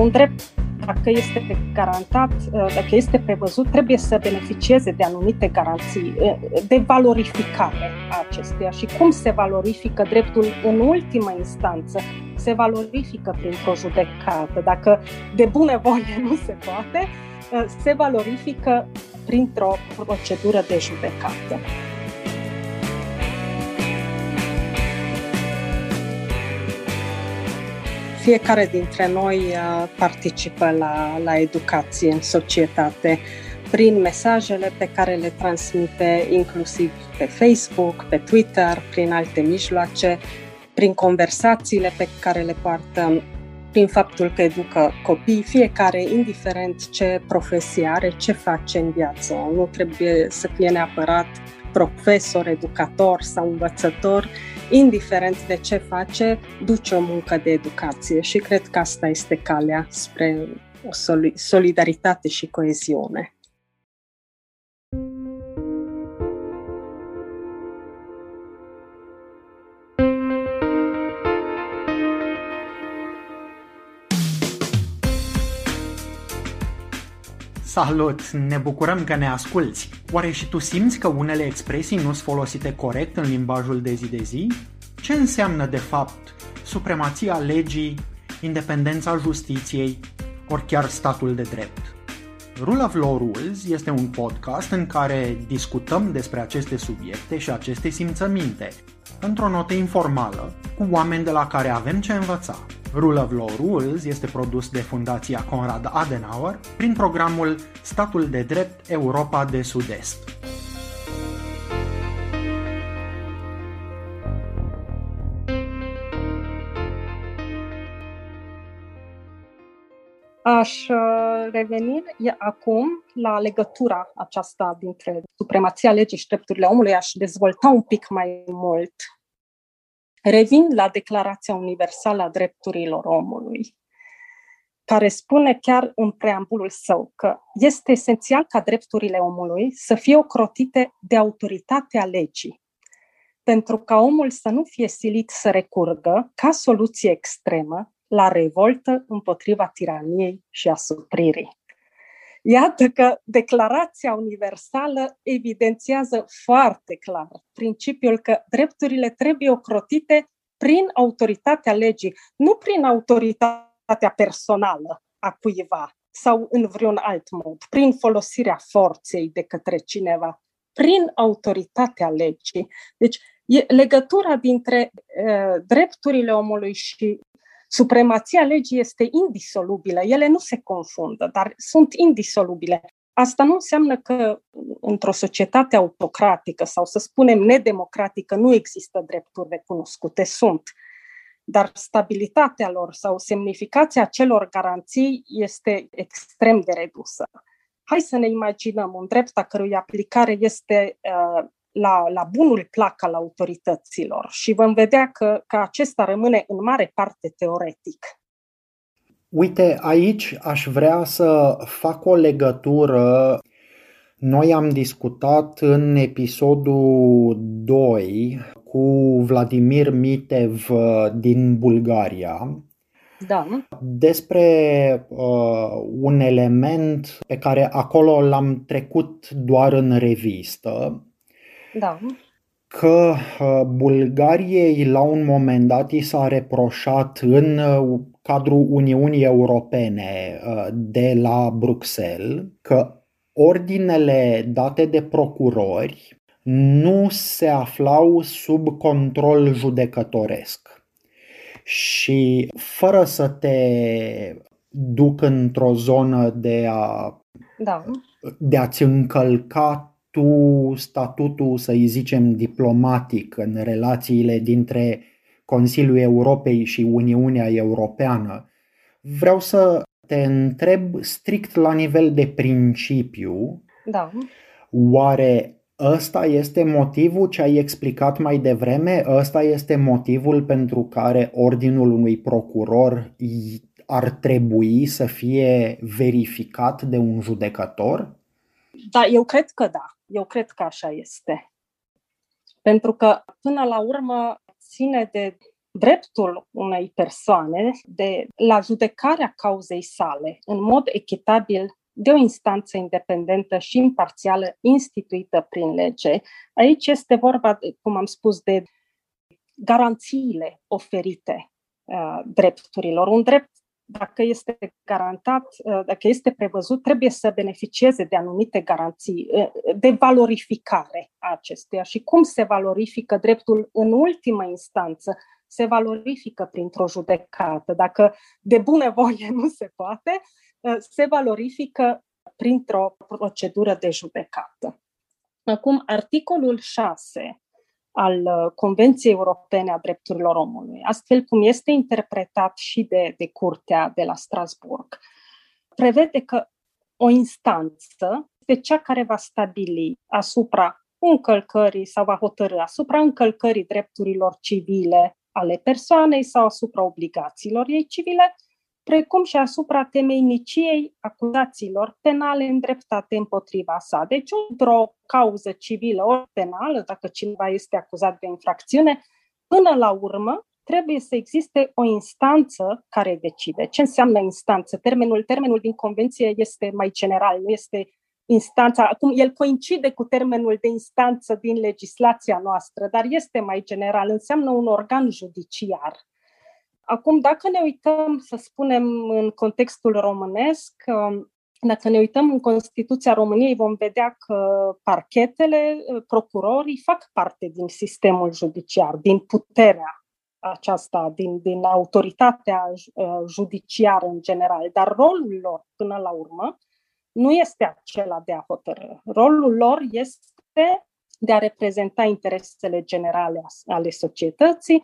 un drept, dacă este garantat, dacă este prevăzut, trebuie să beneficieze de anumite garanții, de valorificare a acestuia. Și cum se valorifică dreptul în ultimă instanță? Se valorifică printr-o judecată. Dacă de bunăvoie nu se poate, se valorifică printr-o procedură de judecată. Fiecare dintre noi participă la educație în societate prin mesajele pe care le transmite, inclusiv pe Facebook, pe Twitter, prin alte mijloace, prin conversațiile pe care le poartă, prin faptul că educă copii, fiecare, indiferent ce profesie are, ce face în viață. Nu trebuie să fie neapărat profesor, educator sau învățător, indiferent de ce face, duce o muncă de educație și cred că asta este calea spre o solidaritate și coeziune. Salut! Ne bucurăm că ne asculți! Oare și tu simți că unele expresii nu sunt folosite corect în limbajul de zi de zi? Ce înseamnă de fapt supremația legii, independența justiției, ori chiar statul de drept? Rule of Law Rules este un podcast în care discutăm despre aceste subiecte și aceste simțăminte, într-o notă informală, cu oameni de la care avem ce învăța. Rule of Law Rules este produs de Fundația Konrad Adenauer prin programul Statul de Drept Europa de Sud-Est. Aș reveni acum la legătura aceasta dintre supremația legii și drepturile omului, aș dezvolta un pic mai mult. Revin la Declarația Universală a Drepturilor Omului, care spune chiar în preambulul său că este esențial ca drepturile omului să fie ocrotite de autoritatea legii, pentru ca omul să nu fie silit să recurgă, ca soluție extremă, la revoltă împotriva tiraniei și asupririi. Iată că Declarația Universală evidențiază foarte clar principiul că drepturile trebuie ocrotite prin autoritatea legii, nu prin autoritatea personală a cuiva sau în vreun alt mod, prin folosirea forței de către cineva, prin autoritatea legii. Deci legătura dintre drepturile omului și supremația legii este indisolubilă. Ele nu se confundă, dar sunt indisolubile. Asta nu înseamnă că într-o societate autocratică sau, să spunem, nedemocratică nu există drepturi recunoscute. Sunt. Dar stabilitatea lor sau semnificația acelor garanții este extrem de redusă. Hai să ne imaginăm un drept a cărui aplicare este la bunul plac al autorităților și vom vedea că acesta rămâne în mare parte teoretic. Uite, aici aș vrea să fac o legătură. Noi am discutat în episodul 2 cu Vladimir Mitev din Bulgaria. Da. Despre un element pe care acolo l-am trecut doar în revistă. Da. Că Bulgariei la un moment dat i s-a reproșat în cadrul Uniunii Europene de la Bruxelles că ordinele date de procurori nu se aflau sub control judecătoresc. Și fără să te duc într-o zonă de a-ți încălca tu statutul, să-i zicem, diplomatic în relațiile dintre Consiliul Europei și Uniunea Europeană, vreau să te întreb strict la nivel de principiu. Da. Oare ăsta este motivul ce ai explicat mai devreme? Ăsta este motivul pentru care ordinul unui procuror ar trebui să fie verificat de un judecător? Da, eu cred că da. Eu cred că așa este. Pentru că, până la urmă, ține de dreptul unei persoane la judecarea cauzei sale în mod echitabil de o instanță independentă și imparțială instituită prin lege. Aici este vorba, cum am spus, de garanțiile oferite drepturilor. Un drept, dacă este garantat, dacă este prevăzut, trebuie să beneficieze de anumite garanții, de valorificare a acestuia. Și cum se valorifică dreptul în ultimă instanță? Se valorifică printr-o judecată. Dacă de bunăvoie nu se poate, se valorifică printr-o procedură de judecată. Acum, articolul 6 al Convenției Europene a Drepturilor Omului, astfel cum este interpretat și de Curtea de la Strasbourg, prevede că o instanță este cea care va stabili asupra încălcării sau va hotărî asupra încălcării drepturilor civile ale persoanei sau asupra obligațiilor ei civile, precum și asupra temeiniciei acuzațiilor penale îndreptate împotriva sa. Deci, într-o cauză civilă ori penală, dacă cineva este acuzat de infracțiune, până la urmă trebuie să existe o instanță care decide. Ce înseamnă instanță? Termenul din convenție este mai general, nu este instanța. Acum, el coincide cu termenul de instanță din legislația noastră, dar este mai general, înseamnă un organ judiciar. Acum, dacă ne uităm, să spunem, în contextul românesc, dacă ne uităm în Constituția României, vom vedea că parchetele, procurorii fac parte din sistemul judiciar, din puterea aceasta, din autoritatea judiciară în general, dar rolul lor, până la urmă, nu este acela de a hotărâ. Rolul lor este de a reprezenta interesele generale ale societății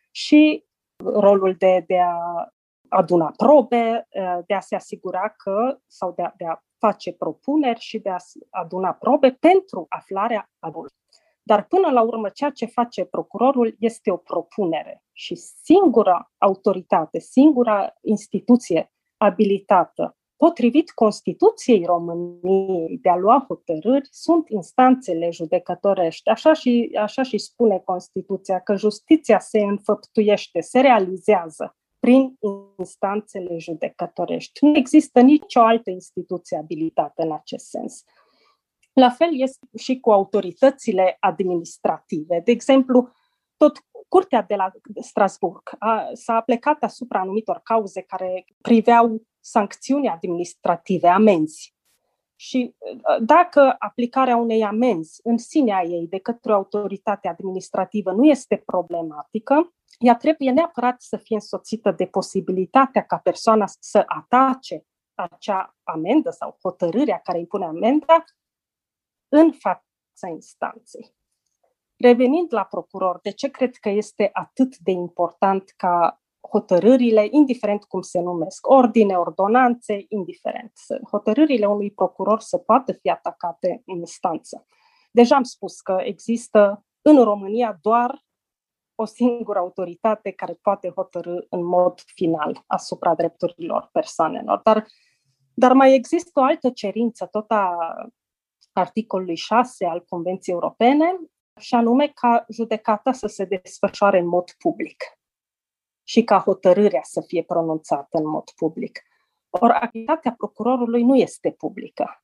și rolul de a aduna probe, de a se asigura că, sau de a face propuneri și de a aduna probe pentru aflarea adevărului. Dar până la urmă, ceea ce face procurorul este o propunere și singura autoritate, singura instituție abilitată, potrivit Constituției României, de a lua hotărâri, sunt instanțele judecătorești. Așa și spune Constituția, că justiția se înfăptuiește, se realizează prin instanțele judecătorești. Nu există nicio altă instituție abilitată în acest sens. La fel este și cu autoritățile administrative. De exemplu, tot Curtea de la Strasbourg s-a plecat asupra anumitor cauze care priveau sancțiuni administrative, amenzi. Și dacă aplicarea unei amenzi în sinea ei de către o autoritate administrativă nu este problematică, ea trebuie neapărat să fie însoțită de posibilitatea ca persoana să atace acea amendă sau hotărârea care impune amenda în fața instanței. Revenind la procuror, de ce cred că este atât de important ca hotărârile, indiferent cum se numesc, ordine, ordonanțe, indiferent, hotărârile unui procuror să poată fi atacate în instanță? Deja am spus că există în România doar o singură autoritate care poate hotărî în mod final asupra drepturilor persoanelor. Dar mai există o altă cerință, tot a articolului 6 al Convenției Europene, și anume ca judecata să se desfășoare în mod public și ca hotărârea să fie pronunțată în mod public. Ori activitatea procurorului nu este publică.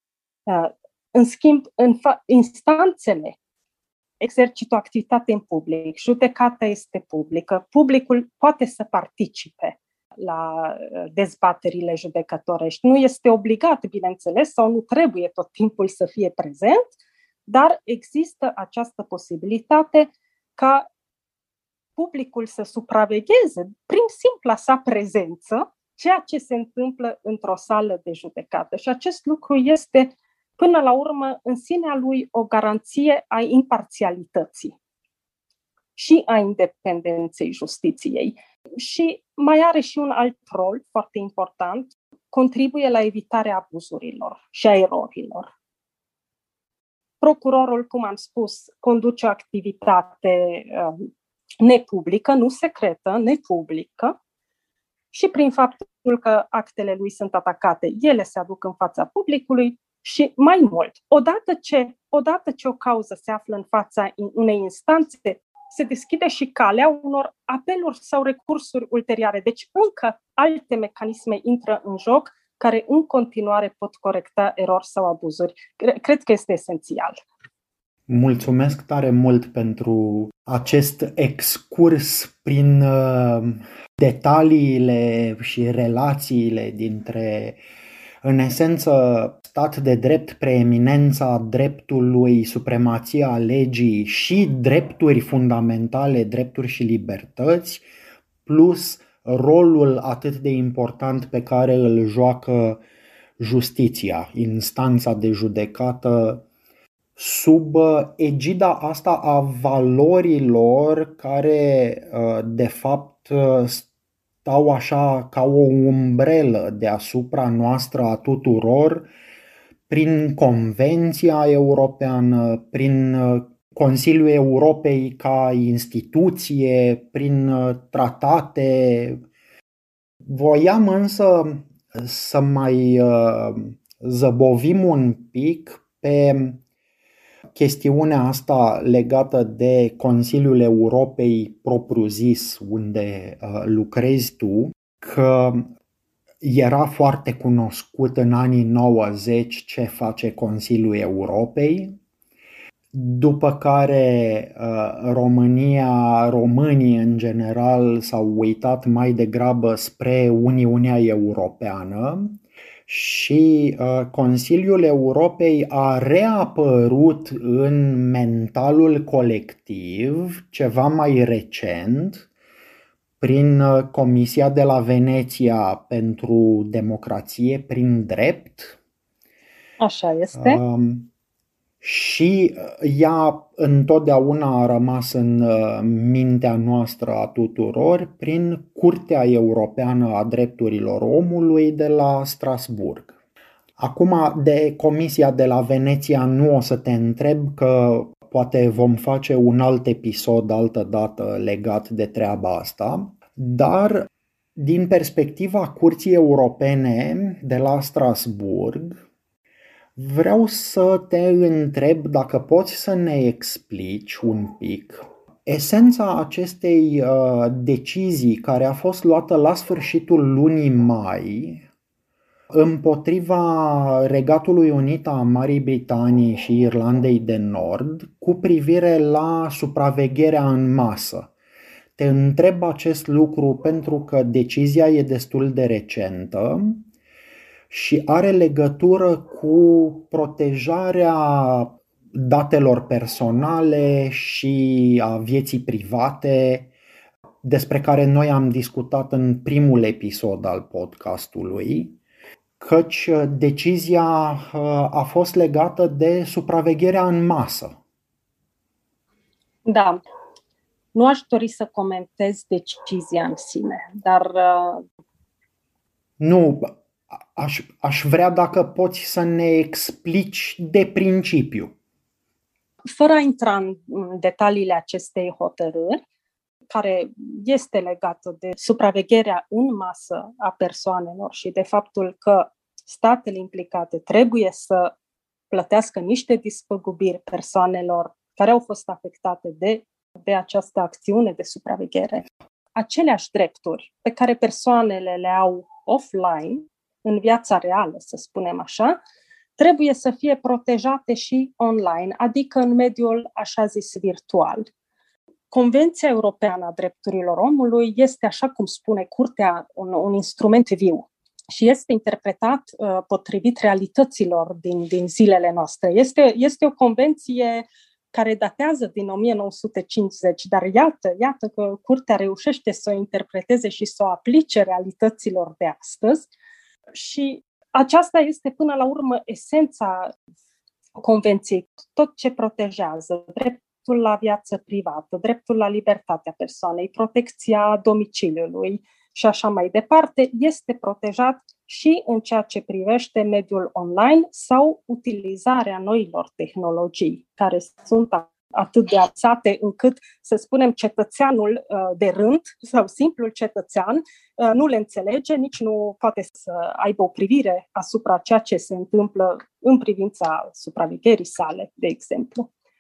În schimb, instanțele exercită o activitate în public, judecata este publică, publicul poate să participe la dezbaterile judecătorești. Nu este obligat, bineînțeles, sau nu trebuie tot timpul să fie prezent, dar există această posibilitate ca publicul să supravegheze prin simpla sa prezență ceea ce se întâmplă într-o sală de judecată. Și acest lucru este, până la urmă, în sinea lui o garanție a imparțialității și a independenței justiției. Și mai are și un alt rol foarte important, contribuie la evitarea abuzurilor și a erorilor. Procurorul, cum am spus, conduce o activitate nepublică, nu secretă, nepublică, și prin faptul că actele lui sunt atacate, ele se aduc în fața publicului și mai mult. Odată ce o cauză se află în fața unei instanțe, se deschide și calea unor apeluri sau recursuri ulterioare. Deci încă alte mecanisme intră în joc care în continuare pot corecta erori sau abuzuri. Cred că este esențial. Mulțumesc tare mult pentru acest excurs prin detaliile și relațiile dintre, în esență, stat de drept, preeminența dreptului, supremația legii și drepturi fundamentale, drepturi și libertăți, plus rolul atât de important pe care îl joacă justiția, instanța de judecată, sub egida asta a valorilor care, de fapt, stau așa ca o umbrelă deasupra noastră a tuturor, prin Convenția Europeană, prin Consiliul Europei ca instituție, prin tratate. Voiam însă să mai zăbovim un pic pe chestiunea asta legată de Consiliul Europei propriu-zis, unde lucrezi tu, că era foarte cunoscut în anii 90 ce face Consiliul Europei, după care românii în general s-au uitat mai degrabă spre Uniunea Europeană și Consiliul Europei a reapărut în mentalul colectiv ceva mai recent prin Comisia de la Veneția pentru Democrație prin Drept. Așa este. Și ea întotdeauna a rămas în mintea noastră a tuturor prin Curtea Europeană a Drepturilor Omului de la Strasbourg. Acum, de Comisia de la Veneția nu o să te întreb, că poate vom face un alt episod altă dată legat de treaba asta, dar din perspectiva Curții Europene de la Strasbourg, vreau să te întreb dacă poți să ne explici un pic esența acestei decizii care a fost luată la sfârșitul lunii mai împotriva Regatului Unit a Marii Britanii și Irlandei de Nord cu privire la supravegherea în masă. Te întreb acest lucru pentru că decizia e destul de recentă și are legătură cu protejarea datelor personale și a vieții private, despre care noi am discutat în primul episod al podcastului, căci decizia a fost legată de supravegherea în masă. Da. Nu aș dori să comentez decizia în sine, dar... Nu, aș vrea dacă poți să ne explici de principiu. Fără a intra în detaliile acestei hotărâri, care este legată de supravegherea în masă a persoanelor și de faptul că statele implicate trebuie să plătească niște despăgubiri persoanelor care au fost afectate de această acțiune de supraveghere. Aceleași drepturi pe care persoanele le au offline, în viața reală, să spunem așa, trebuie să fie protejate și online, adică în mediul așa zis virtual. Convenția Europeană a Drepturilor Omului este, așa cum spune Curtea, un instrument viu și este interpretat potrivit realităților din zilele noastre. Este o convenție care datează din 1950, dar iată că Curtea reușește să o interpreteze și să o aplice realităților de astăzi și aceasta este până la urmă esența convenției, tot ce protejează dreptul la viață privată, dreptul la libertatea persoanei, protecția domiciliului și așa mai departe, este protejat și în ceea ce privește mediul online sau utilizarea noilor tehnologii, care sunt atât de avansate încât, să spunem, cetățeanul de rând sau simplul cetățean nu le înțelege, nici nu poate să aibă o privire asupra ceea ce se întâmplă în privința supravegherii sale, de exemplu.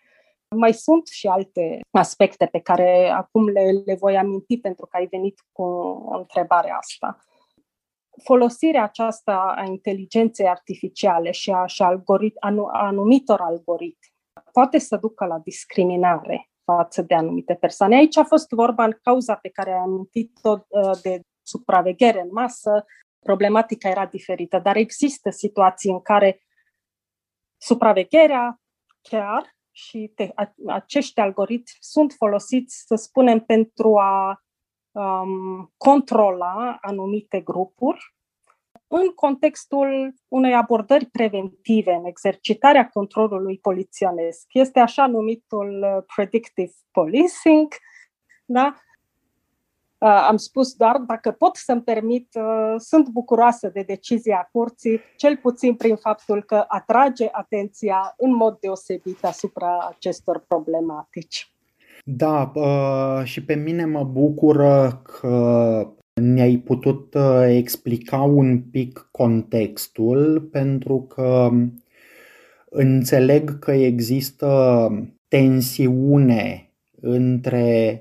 Mai sunt și alte aspecte pe care acum le voi aminti pentru că ai venit cu întrebarea asta. Folosirea aceasta a inteligenței artificiale și a anumitor algoritmi poate să ducă la discriminare față de anumite persoane. Aici a fost vorba, în cauza pe care ai amintit-o, de supraveghere în masă, problematica era diferită, dar există situații în care supravegherea chiar și acești algoritmi sunt folosiți, să spunem, pentru a controla anumite grupuri în contextul unei abordări preventive, în exercitarea controlului polițienesc. Este așa numitul predictive policing, da? Am spus doar, dacă pot să-mi permit, sunt bucuroasă de decizia curții, cel puțin prin faptul că atrage atenția în mod deosebit asupra acestor problematici. Da, și pe mine mă bucură că ne-ai putut explica un pic contextul, pentru că înțeleg că există tensiune între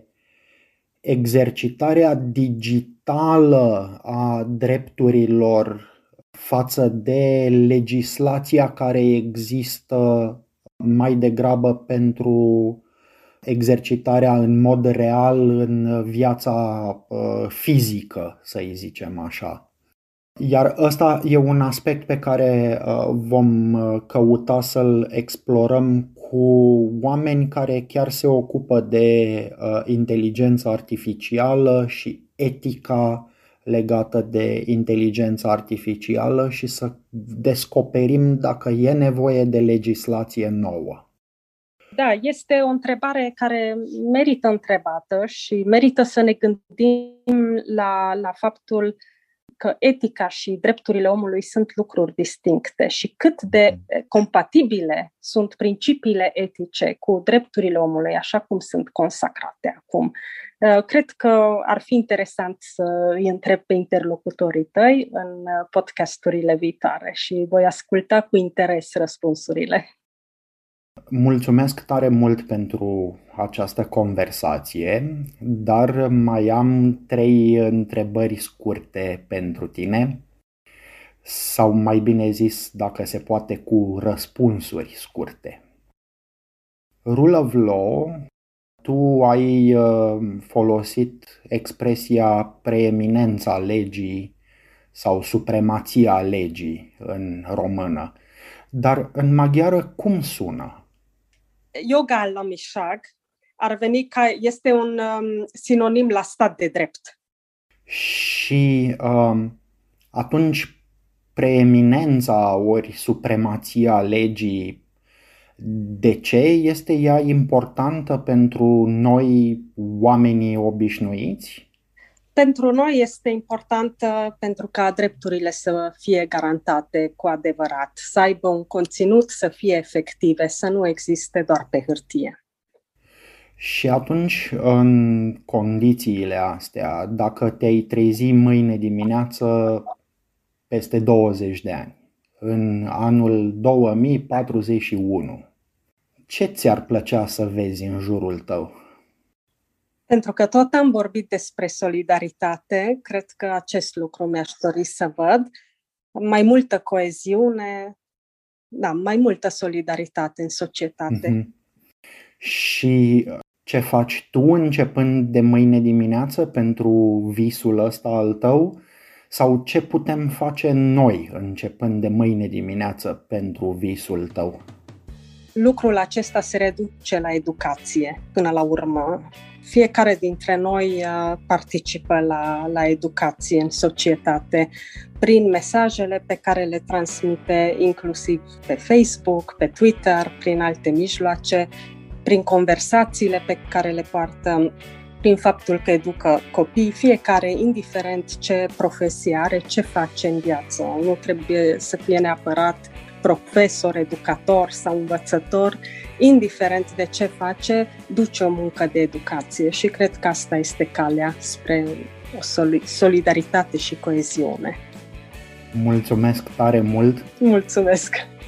exercitarea digitală a drepturilor față de legislația care există mai degrabă pentru exercitarea în mod real în viața fizică, să-i zicem așa. Iar ăsta e un aspect pe care vom căuta să-l explorăm cu oameni care chiar se ocupă de inteligența artificială și etica legată de inteligența artificială și să descoperim dacă e nevoie de legislație nouă. Da, este o întrebare care merită întrebată și merită să ne gândim la faptul că etica și drepturile omului sunt lucruri distincte și cât de compatibile sunt principiile etice cu drepturile omului, așa cum sunt consacrate acum. Cred că ar fi interesant să îi întreb pe interlocutorii tăi în podcasturile viitoare și voi asculta cu interes răspunsurile. Mulțumesc tare mult pentru această conversație, dar mai am 3 întrebări scurte pentru tine, sau mai bine zis, dacă se poate, cu răspunsuri scurte. Rule of law, tu ai folosit expresia preeminența legii sau supremația legii în română, dar în maghiară cum sună? Jogállamiság ar veni ca este un sinonim la stat de drept. Și atunci preeminența ori supremația legii, de ce este ea importantă pentru noi, oamenii obișnuiți? Pentru noi este importantă pentru ca drepturile să fie garantate cu adevărat, să aibă un conținut, să fie efective, să nu existe doar pe hârtie. Și atunci, în condițiile astea, dacă te-ai trezi mâine dimineață peste 20 de ani, în anul 2041, ce ți-ar plăcea să vezi în jurul tău? Pentru că tot am vorbit despre solidaritate, cred că acest lucru mi-aș dori să văd. Mai multă coeziune, da, mai multă solidaritate în societate. Și ce faci tu începând de mâine dimineață pentru visul ăsta al tău? Sau ce putem face noi începând de mâine dimineață pentru visul tău? Lucrul acesta se reduce la educație până la urmă. Fiecare dintre noi participă la educație în societate prin mesajele pe care le transmite inclusiv pe Facebook, pe Twitter, prin alte mijloace, prin conversațiile pe care le poartă, prin faptul că educă copii, fiecare, indiferent ce profesie are, ce face în viață. Nu trebuie să fie neapărat profesor, educator sau învățător, indiferent de ce face, duce o muncă de educație și cred că asta este calea spre o solidaritate și coeziune. Mulțumesc tare mult! Mulțumesc!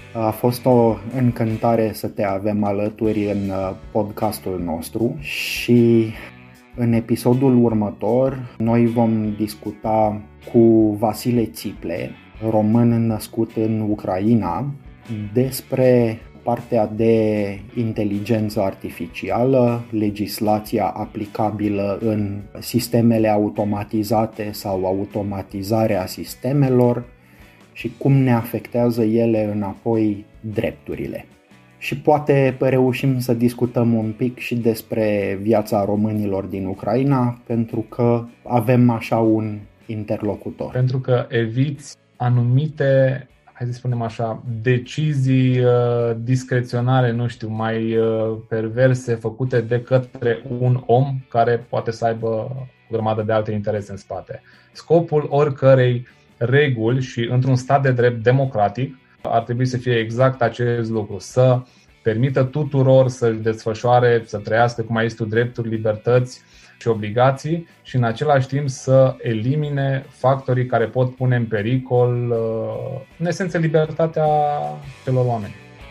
A fost o încântare să te avem alături în podcastul nostru și în episodul următor noi vom discuta cu Vasile Țiple, român născut în Ucraina, despre partea de inteligență artificială, legislația aplicabilă în sistemele automatizate sau automatizarea sistemelor și cum ne afectează ele înapoi drepturile. Și poate reușim să discutăm un pic și despre viața românilor din Ucraina, pentru că avem așa un interlocutor. Pentru că eviți anumite, hai să spunem așa, decizii discreționare, nu știu, mai perverse, făcute de către un om care poate să aibă o grămadă de alte interese în spate. Scopul oricărei reguli și într-un stat de drept democratic ar trebui să fie exact acest lucru, să permită tuturor să-și desfășoare, să trăiască cum ai zis tu, drepturi, libertăți și obligații și în același timp să elimine factorii care pot pune în pericol, în esență, libertatea celor oameni.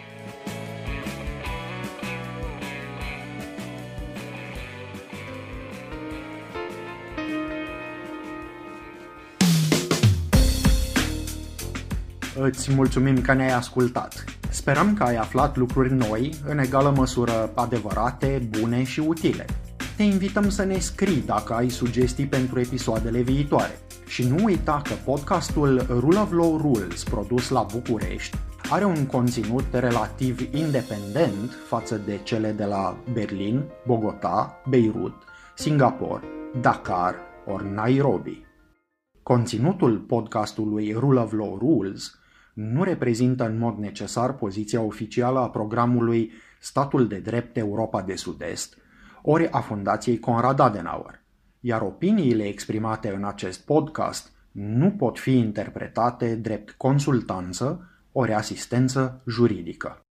Îți mulțumim că ne-ai ascultat. Sperăm că ai aflat lucruri noi, în egală măsură adevărate, bune și utile. Te invităm să ne scrii dacă ai sugestii pentru episoadele viitoare. Și nu uita că podcastul Rule of Law Rules, produs la București, are un conținut relativ independent față de cele de la Berlin, Bogota, Beirut, Singapore, Dakar ori Nairobi. Conținutul podcastului Rule of Law Rules nu reprezintă în mod necesar poziția oficială a programului Statul de Drept Europa de Sud-Est, ori a Fundației Konrad Adenauer, iar opiniile exprimate în acest podcast nu pot fi interpretate drept consultanță ori asistență juridică.